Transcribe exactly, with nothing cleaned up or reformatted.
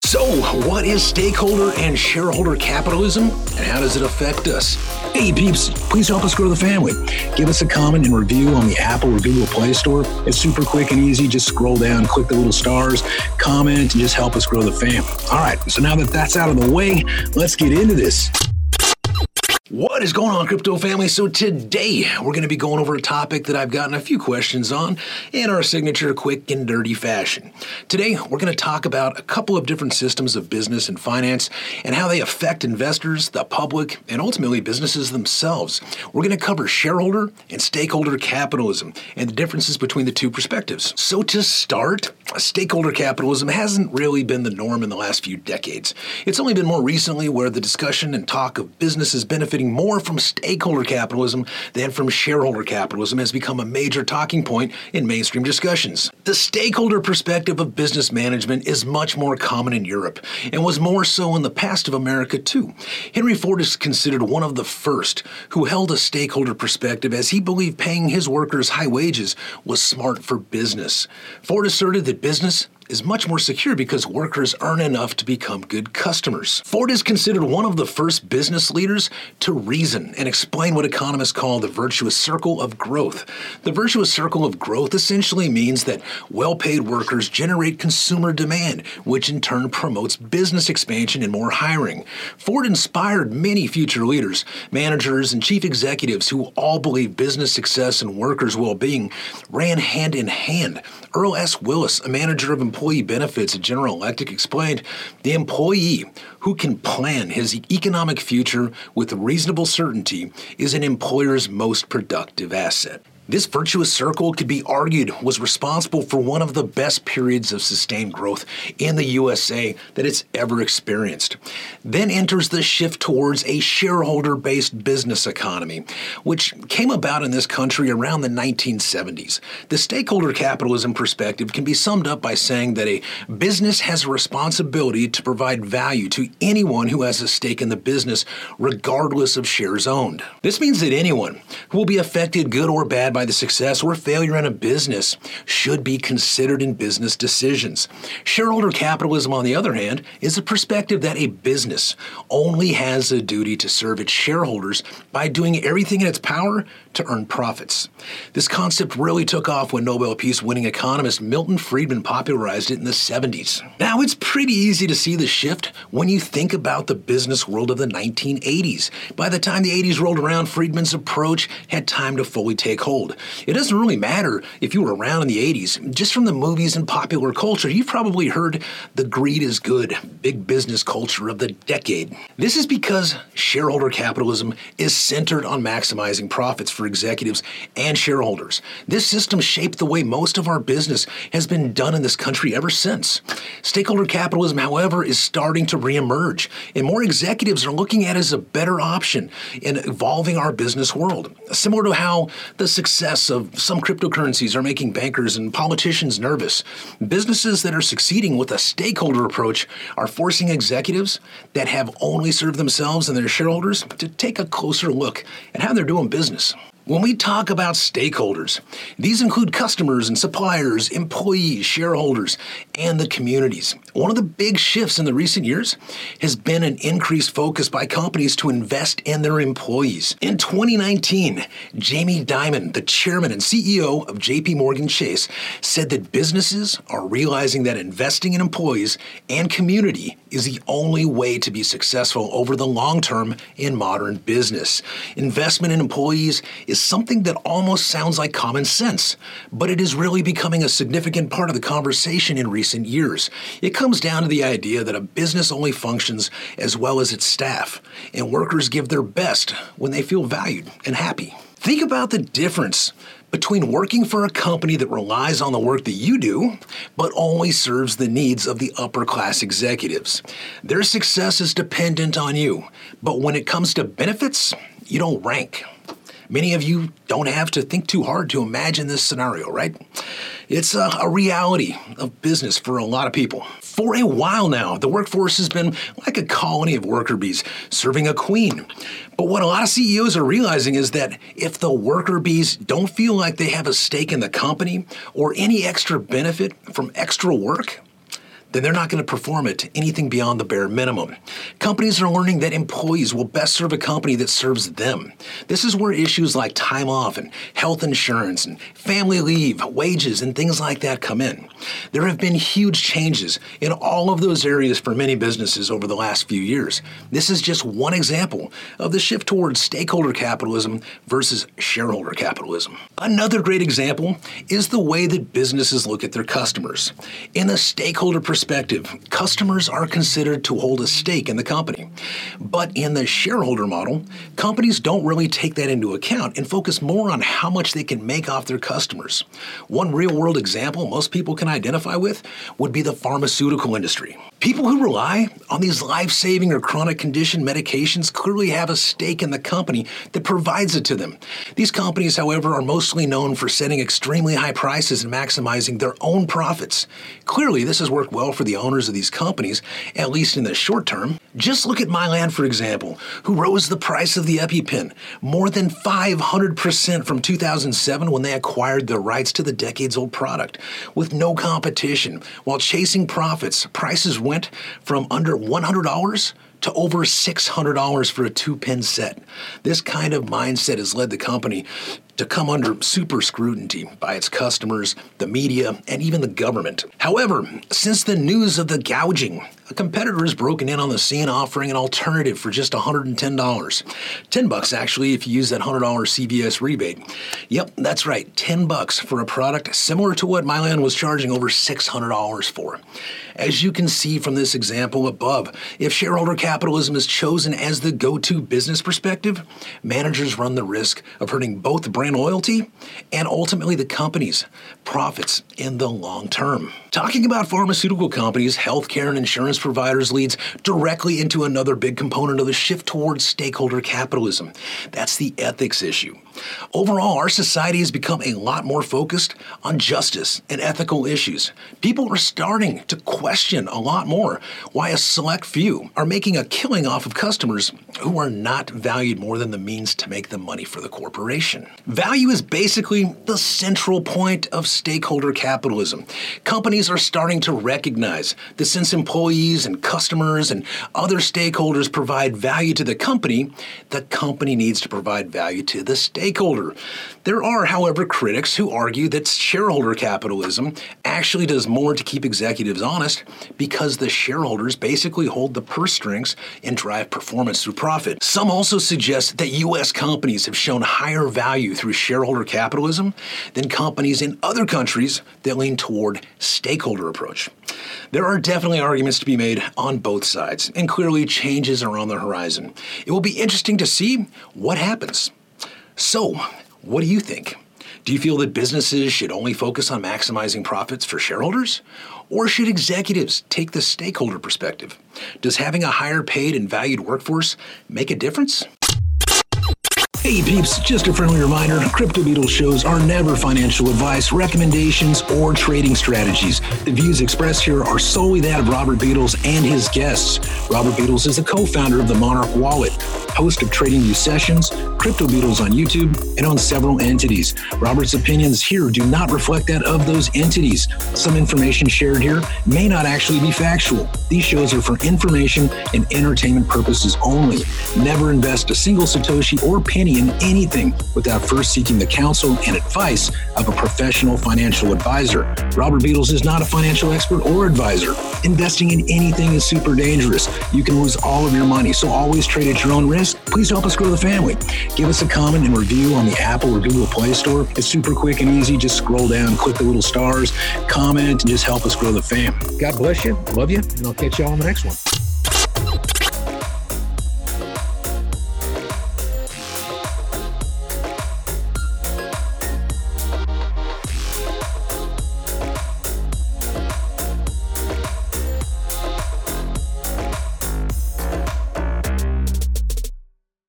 So, what is stakeholder and shareholder capitalism, and how does it affect us? Hey peeps, please help us grow the family. Give us a comment and review on the Apple or Google Play Store. It's super quick and easy. Just scroll down, click the little stars, comment, and just help us grow the family. All right, so now that that's out of the way, let's get into this. What is going on, crypto family? So today we're going to be going over a topic that I've gotten a few questions on in our signature quick and dirty fashion. Today we're going to talk about a couple of different systems of business and finance and how they affect investors, the public, and ultimately businesses themselves. We're going to cover shareholder and stakeholder capitalism and the differences between the two perspectives. So to start, stakeholder capitalism hasn't really been the norm in the last few decades. It's only been more recently where the discussion and talk of businesses benefiting more from stakeholder capitalism than from shareholder capitalism has become a major talking point in mainstream discussions. The stakeholder perspective of business management is much more common in Europe and was more so in the past of America too. Henry Ford is considered one of the first who held a stakeholder perspective as he believed paying his workers high wages was smart for business. Ford asserted that business is much more secure because workers earn enough to become good customers. Ford is considered one of the first business leaders to reason and explain what economists call the virtuous circle of growth. The virtuous circle of growth essentially means that well-paid workers generate consumer demand, which in turn promotes business expansion and more hiring. Ford inspired many future leaders, managers, and chief executives who all believe business success and workers' well-being ran hand in hand. Earl S. Willis, a manager of employee benefits at General Electric, explained, "The employee who can plan his economic future with reasonable certainty is an employer's most productive asset." This virtuous circle could be argued was responsible for one of the best periods of sustained growth in the U S A that it's ever experienced. Then enters the shift towards a shareholder-based business economy, which came about in this country around the nineteen seventies. The stakeholder capitalism perspective can be summed up by saying that a business has a responsibility to provide value to anyone who has a stake in the business, regardless of shares owned. This means that anyone who will be affected, good or bad, by by the success or failure in a business should be considered in business decisions. Shareholder capitalism, on the other hand, is a perspective that a business only has a duty to serve its shareholders by doing everything in its power to earn profits. This concept really took off when Nobel Peace-winning economist Milton Friedman popularized it in the seventies. Now, it's pretty easy to see the shift when you think about the business world of the nineteen eighties. By the time the eighties rolled around, Friedman's approach had time to fully take hold. It doesn't really matter if you were around in the eighties. Just from the movies and popular culture, you've probably heard the greed is good, big business culture of the decade. This is because shareholder capitalism is centered on maximizing profits for executives and shareholders. This system shaped the way most of our business has been done in this country ever since. Stakeholder capitalism, however, is starting to reemerge, and more executives are looking at it as a better option in evolving our business world. Similar to how the success of some cryptocurrencies are making bankers and politicians nervous, businesses that are succeeding with a stakeholder approach are forcing executives that have only served themselves and their shareholders to take a closer look at how they're doing business. When we talk about stakeholders, these include customers and suppliers, employees, shareholders, and the communities. One of the big shifts in the recent years has been an increased focus by companies to invest in their employees. In twenty nineteen, Jamie Dimon, the chairman and C E O of J P Morgan Chase, said that businesses are realizing that investing in employees and community is the only way to be successful over the long term in modern business. Investment in employees is something that almost sounds like common sense, but it is really becoming a significant part of the conversation in recent years. It comes down to the idea that a business only functions as well as its staff, and workers give their best when they feel valued and happy. Think about the difference between working for a company that relies on the work that you do, but only serves the needs of the upper-class executives. Their success is dependent on you, but when it comes to benefits, you don't rank. Many of you don't have to think too hard to imagine this scenario, right? It's a, a reality of business for a lot of people. For a while now, the workforce has been like a colony of worker bees serving a queen. But what a lot of C E Os are realizing is that if the worker bees don't feel like they have a stake in the company or any extra benefit from extra work, then they're not going to perform at anything beyond the bare minimum. Companies are learning that employees will best serve a company that serves them. This is where issues like time off and health insurance and family leave, wages, and things like that come in. There have been huge changes in all of those areas for many businesses over the last few years. This is just one example of the shift towards stakeholder capitalism versus shareholder capitalism. Another great example is the way that businesses look at their customers. In a stakeholder perspective, customers are considered to hold a stake in the company. But in the shareholder model, companies don't really take that into account and focus more on how much they can make off their customers. One real-world example most people can identify with would be the pharmaceutical industry. People who rely on these life-saving or chronic condition medications clearly have a stake in the company that provides it to them. These companies, however, are mostly known for setting extremely high prices and maximizing their own profits. Clearly, this has worked well for the owners of these companies, at least in the short term. Just look at Mylan, for example, who rose the price of the EpiPen more than five hundred percent from two thousand seven when they acquired the rights to the decades-old product. With no competition, while chasing profits, prices went from under one hundred dollars to over six hundred dollars for a two-pen set. This kind of mindset has led the company to come under super scrutiny by its customers, the media, and even the government. However, since the news of the gouging, a competitor has broken in on the scene offering an alternative for just one hundred ten dollars. ten bucks actually if you use that one hundred dollars C V S rebate. Yep, that's right, ten bucks for a product similar to what Mylan was charging over six hundred dollars for. As you can see from this example above, if shareholder capitalism is chosen as the go-to business perspective, managers run the risk of hurting both brand loyalty and ultimately the company's profits in the long term. Talking about pharmaceutical companies, healthcare, and insurance providers leads directly into another big component of the shift towards stakeholder capitalism. That's the ethics issue. Overall, our society has become a lot more focused on justice and ethical issues. People are starting to question a lot more why a select few are making a killing off of customers who are not valued more than the means to make the money for the corporation. Value is basically the central point of stakeholder capitalism. Companies are starting to recognize that since employees and customers and other stakeholders provide value to the company, the company needs to provide value to the stakeholder. Stakeholder. There are, however, critics who argue that shareholder capitalism actually does more to keep executives honest because the shareholders basically hold the purse strings and drive performance through profit. Some also suggest that U S companies have shown higher value through shareholder capitalism than companies in other countries that lean toward stakeholder approach. There are definitely arguments to be made on both sides, and clearly changes are on the horizon. It will be interesting to see what happens. So, what do you think? Do you feel that businesses should only focus on maximizing profits for shareholders? Or should executives take the stakeholder perspective? Does having a higher paid and valued workforce make a difference? Hey peeps, just a friendly reminder, Crypto Beatles shows are never financial advice, recommendations, or trading strategies. The views expressed here are solely that of Robert Beatles and his guests. Robert Beatles is a co-founder of the Monarch Wallet, host of TradingView Sessions, Crypto Beatles on YouTube, and on several entities. Robert's opinions here do not reflect that of those entities. Some information shared here may not actually be factual. These shows are for information and entertainment purposes only. Never invest a single Satoshi or penny in anything without first seeking the counsel and advice of a professional financial advisor. Robert Beatles is not a financial expert or advisor. Investing in anything is super dangerous. You can lose all of your money, so always trade at your own risk. Please help us grow the family. Give us a comment and review on the Apple or Google Play Store. It's super quick and easy. Just scroll down, click the little stars, comment, and just help us grow the fam. God bless you. Love you, and I'll catch you all on the next one.